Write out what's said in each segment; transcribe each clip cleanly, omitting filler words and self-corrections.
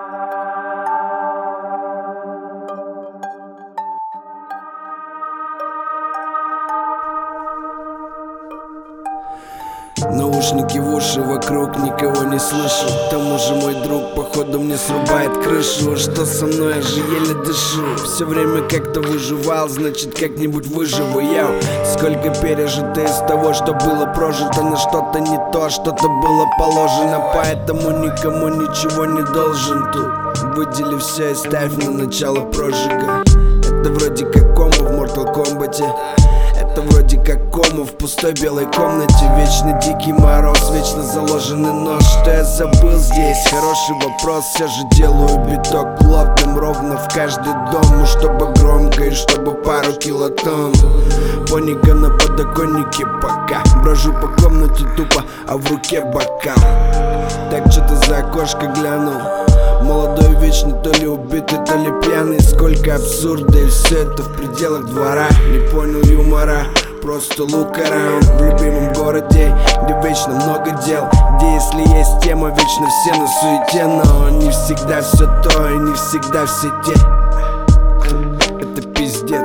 Наушники в уши, вокруг никого не слышу. К тому же мой друг походу мне срубает крышу. Что со мной, я же еле дышу. Все время как-то выживал, значит как-нибудь выживу я. Сколько пережито из того, что было прожито. На что-то не то, что-то было положено. Поэтому никому ничего не должен тут. Выдели все и ставь на начало прожига. Это вроде как кома в Mortal Kombat. Это вроде как кома в пустой белой комнате. Вечно дикий мороз, вечно заложенный нож. Что я забыл здесь? Хороший вопрос. Все же делаю биток плотным ровно в каждый дом. Чтобы громко и чтобы пару килотонн. Поника на подоконнике пока. Брожу по комнате тупо, а в руке бокал. Так что-то за окошко глянул. Молодой вечный, то ли убитый, то ли пьяный. Сколько абсурда, и все это в пределах двора. Не понял юмора, просто look around. В любимом городе, где вечно много дел, где если есть тема, вечно все на суете. Но не всегда все то, и не всегда все те. Это пиздец.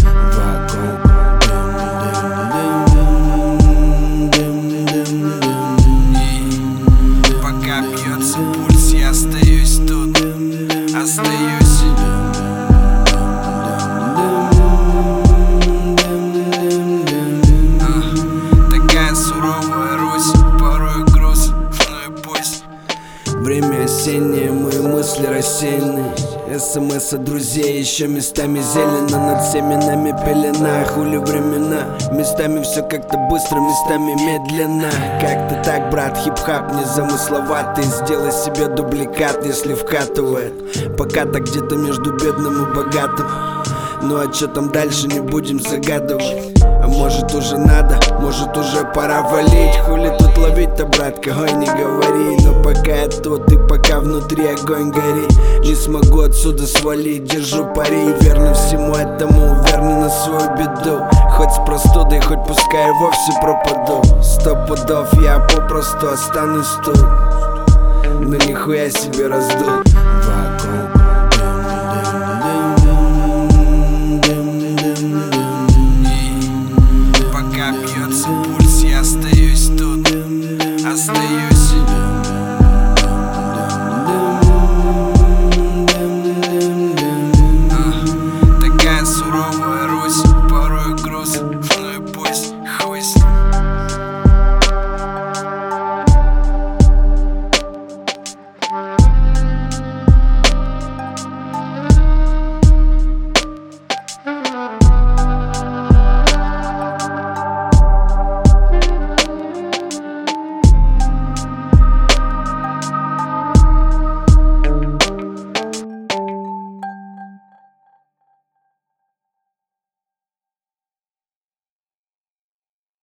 Пока бьется пульс, я остаюсь тут. Остаюсь. Такая суровая Русь, порой груз, ну и пусть. Время осеннее, мои мысли рассеяны. СМС от друзей, еще местами зелено. Над всеми нами пелена, хули времена. Местами все как-то быстро, местами медленно. Как-то так, брат, хип-хап незамысловатый. Сделай себе дубликат, если вкатывает. Пока так где-то между бедным и богатым. Ну а чё там дальше, не будем загадывать. А может уже надо, может уже пора валить. Хули тут ловить-то, брат, кого не говори. Но пока я тут и пока внутри огонь горит, не смогу отсюда свалить, держу пари. Верный всему этому, верный на свою беду. Хоть с простудой, хоть пускай и вовсе пропаду. 100 пудов я попросту останусь тут. Но нихуя себе раздул.